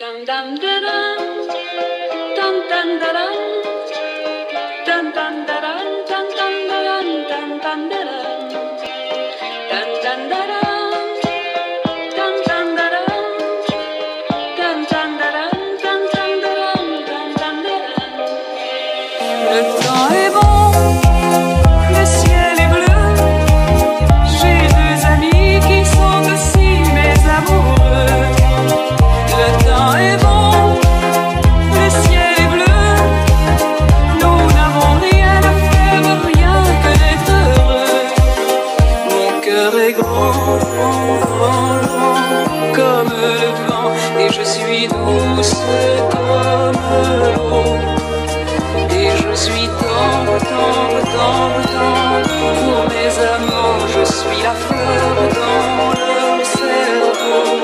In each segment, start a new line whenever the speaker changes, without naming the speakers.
Dum dum da dum, dum dum da dum, dum dum da dum, dum dum da dum, dum dum da dum, dum dum da dum, dum dum da dum, dum dum da dum, dum dum da dum, dum dum da dum. Le temps est bon, le ciel est bleu. J'ai deux amis qui sont aussi mes amoureux. Le temps est bon, le ciel est bleu. Nous n'avons rien à faire, rien que d'être heureux. Mon cœur est grand, grand, grand, grand, comme le vent, et je suis douce comme l'eau. Et je suis tendre, tendre, tendre, tendre pour mes amants. Je suis la fleur dans leur cerveau.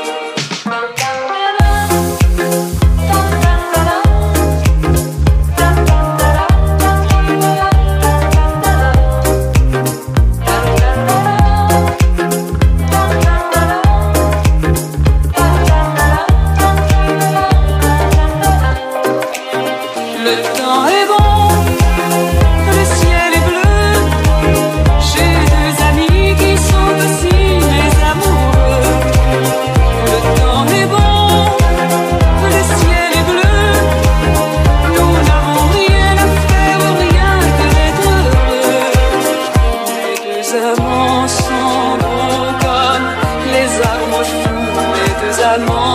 Le temps est bon, le ciel est bleu. J'ai deux amis qui sont aussi mes amoureux. Le temps est bon, le ciel est bleu. Nous n'avons rien à faire, rien que d'être heureux. Mes deux amants sont beaux comme les arbres fous. Mes deux amants